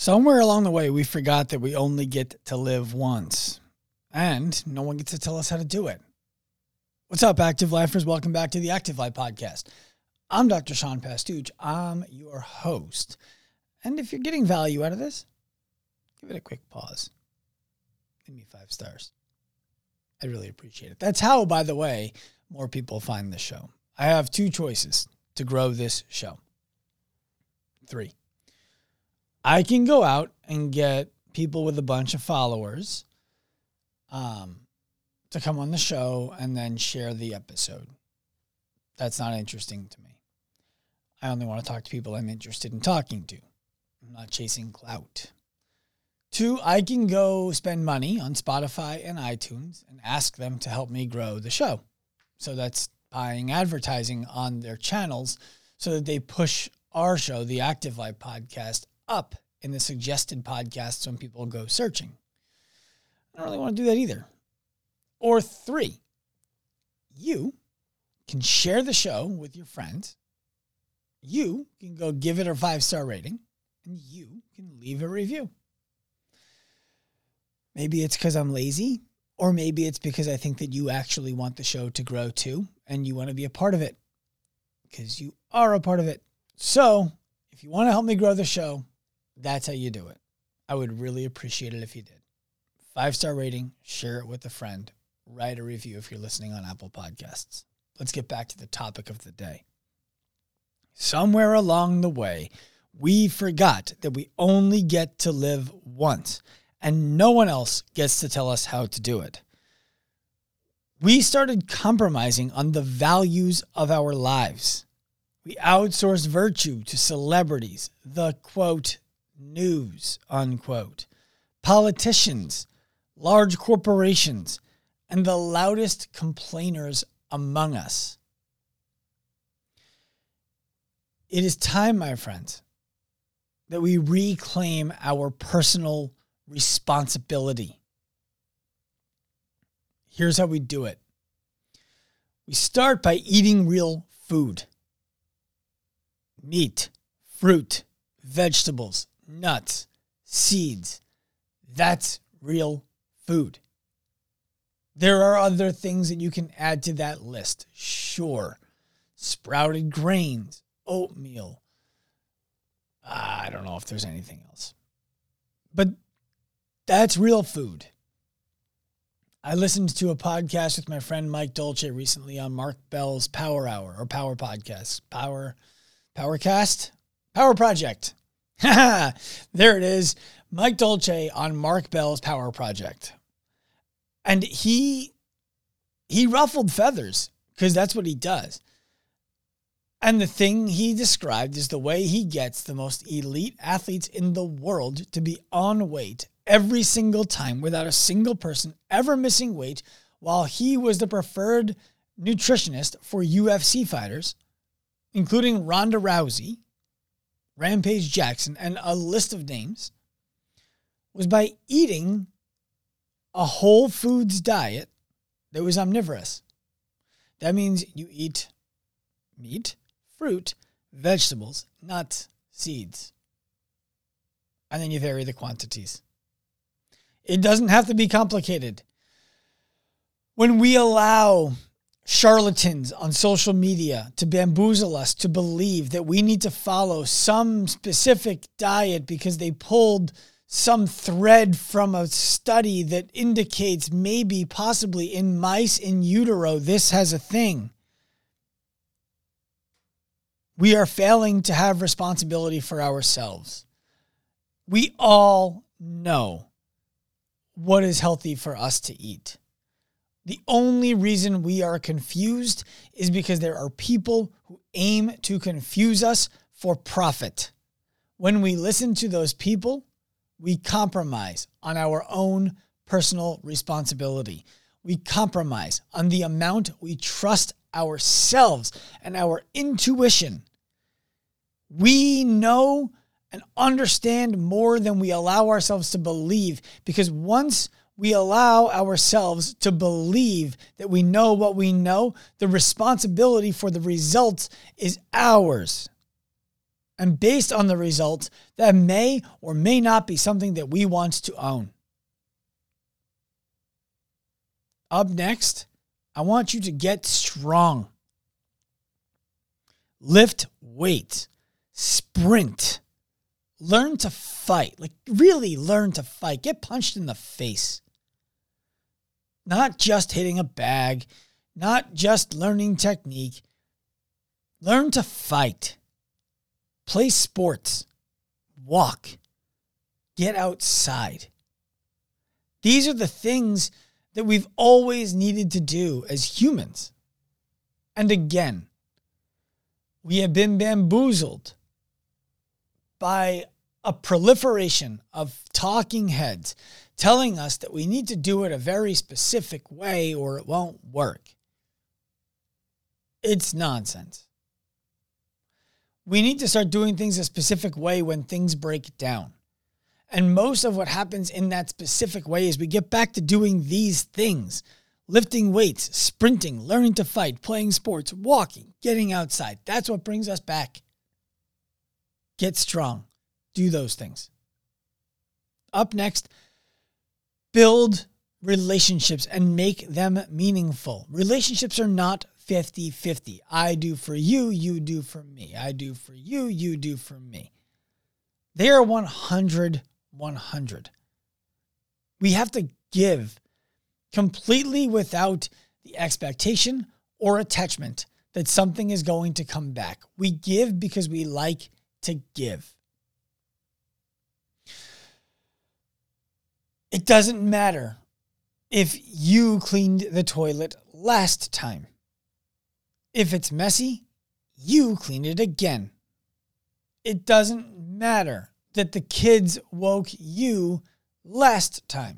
Somewhere along the way, we forgot that we only get to live once, and no one gets to tell us how to do it. What's up, Active Lifers? Welcome back to the Active Life Podcast. I'm Dr. Sean Pastuch. I'm your host. And if you're getting value out of this, give it a quick pause. Give me 5 stars. I really appreciate it. That's how, by the way, more people find this show. I have 2 choices to grow this show. 3. I can go out and get people with a bunch of followers to come on the show and then share the episode. That's not interesting to me. I only want to talk to people I'm interested in talking to. I'm not chasing clout. 2, I can go spend money on Spotify and iTunes and ask them to help me grow the show. So that's buying advertising on their channels so that they push our show, the Active Life Podcast, up in the suggested podcasts when people go searching. I don't really want to do that either. Or 3, you can share the show with your friends. You can go give it a 5-star rating, and you can leave a review. Maybe it's because I'm lazy, or maybe it's because I think that you actually want the show to grow too, and you want to be a part of it, because you are a part of it. So if you want to help me grow the show, that's how you do it. I would really appreciate it if you did. 5-star rating, share it with a friend, write a review if you're listening on Apple Podcasts. Let's get back to the topic of the day. Somewhere along the way, we forgot that we only get to live once, and no one else gets to tell us how to do it. We started compromising on the values of our lives. We outsourced virtue to celebrities, the, quote, news, unquote, politicians, large corporations, and the loudest complainers among us. It is time, my friends, that we reclaim our personal responsibility. Here's how we do it. We start by eating real food. Meat, fruit, vegetables, nuts, seeds. That's real food. There are other things that you can add to that list. Sure. Sprouted grains, oatmeal. I don't know if there's anything else. But that's real food. I listened to a podcast with my friend Mike Dolce recently on Mark Bell's Power Hour or Power Podcast. Powercast? Power Project. There it is. Mike Dolce on Mark Bell's Power Project. And he ruffled feathers because that's what he does. And the thing he described is the way he gets the most elite athletes in the world to be on weight every single time without a single person ever missing weight, while he was the preferred nutritionist for UFC fighters, including Ronda Rousey, Rampage Jackson, and a list of names, was by eating a whole foods diet that was omnivorous. That means you eat meat, fruit, vegetables, nuts, seeds. And then you vary the quantities. It doesn't have to be complicated. When we allow charlatans on social media to bamboozle us to believe that we need to follow some specific diet because they pulled some thread from a study that indicates maybe possibly in mice in utero this has a thing, we are failing to have responsibility for ourselves. We all know what is healthy for us to eat. The only reason we are confused is because there are people who aim to confuse us for profit. When we listen to those people, we compromise on our own personal responsibility. We compromise on the amount we trust ourselves and our intuition. We know and understand more than we allow ourselves to believe, because once we allow ourselves to believe that we know what we know, the responsibility for the results is ours. and based on the results that may or may not be something that we want to own. Up next, I want you to get strong. Lift weights, sprint, learn to fight, like really learn to fight, get punched in the face. Not just hitting a bag, not just learning technique. Learn to fight, play sports, walk, get outside. These are the things that we've always needed to do as humans. And again, we have been bamboozled by a proliferation of talking heads telling us that we need to do it a very specific way or it won't work. It's nonsense. We need to start doing things a specific way when things break down. And most of what happens in that specific way is we get back to doing these things. Lifting weights, sprinting, learning to fight, playing sports, walking, getting outside. That's what brings us back. Get strong. Do those things. Up next, build relationships and make them meaningful. Relationships are not 50-50. I do for you, you do for me. I do for you, you do for me. They are 100-100. We have to give completely without the expectation or attachment that something is going to come back. We give because we like to give. It doesn't matter if you cleaned the toilet last time. If it's messy, you clean it again. It doesn't matter that the kids woke you last time.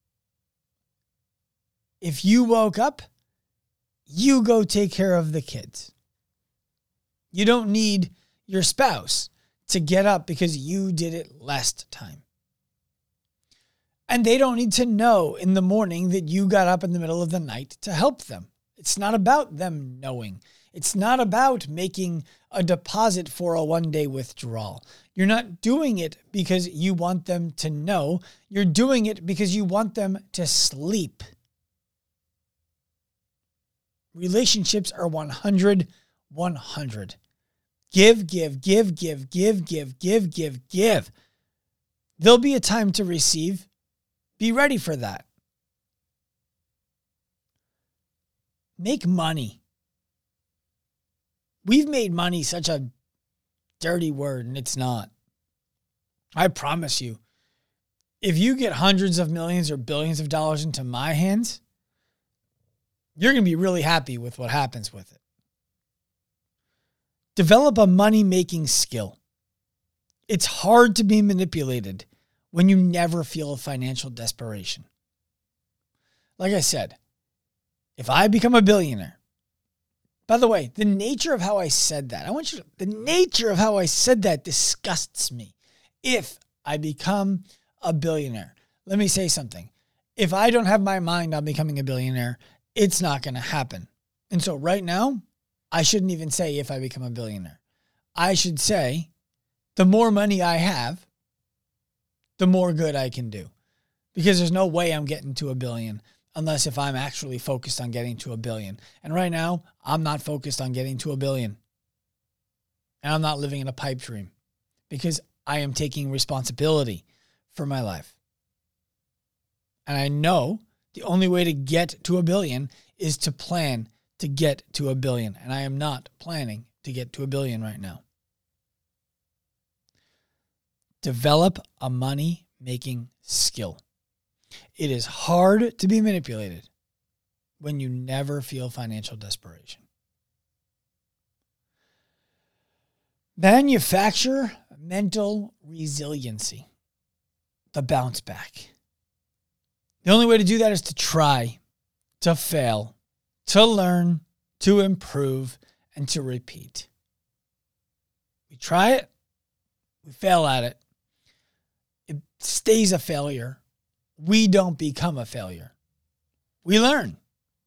If you woke up, you go take care of the kids. You don't need your spouse to get up because you did it last time. And they don't need to know in the morning that you got up in the middle of the night to help them. It's not about them knowing. It's not about making a deposit for a one-day withdrawal. You're not doing it because you want them to know. You're doing it because you want them to sleep. Relationships are 100-100. Give, give, give, give, give, give, give, give, give. There'll be a time to receive. Be ready for that. Make money. We've made money such a dirty word, and it's not. I promise you, if you get hundreds of millions or billions of dollars into my hands, you're going to be really happy with what happens with it. Develop a money-making skill. It's hard to be manipulated when you never feel a financial desperation. Like I said, if I become a billionaire, by the way, the nature of how I said that, the nature of how I said that disgusts me. If I become a billionaire, let me say something. If I don't have my mind on becoming a billionaire, it's not going to happen. And so right now, I shouldn't even say if I become a billionaire. I should say the more money I have, the more good I can do. Because there's no way I'm getting to $1 billion unless if I'm actually focused on getting to $1 billion. And right now, I'm not focused on getting to $1 billion. And I'm not living in a pipe dream because I am taking responsibility for my life. And I know the only way to get to $1 billion is to plan to get to $1 billion. And I am not planning to get to $1 billion right now. Develop a money-making skill. It is hard to be manipulated when you never feel financial desperation. Manufacture mental resiliency, the bounce back. The only way to do that is to try, to fail, to learn, to improve, and to repeat. We try it, we fail at it. It stays a failure. We don't become a failure. We learn.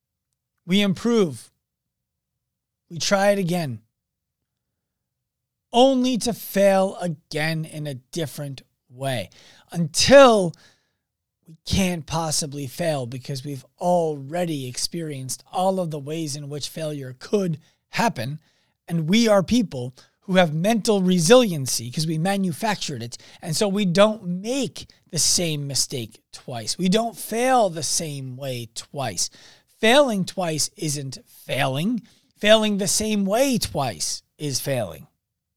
We improve. We try it again. only to fail again in a different way until we can't possibly fail because we've already experienced all of the ways in which failure could happen. And we are people who have mental resiliency because we manufactured it. And so we don't make the same mistake twice. We don't fail the same way twice. Failing twice isn't failing. Failing the same way twice is failing.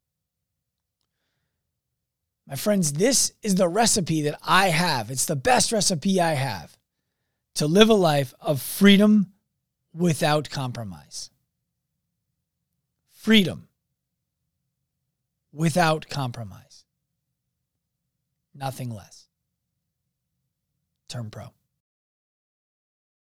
My friends, this is the recipe that I have. It's the best recipe I have to live a life of freedom without compromise. Freedom without compromise. Nothing less. Turn pro.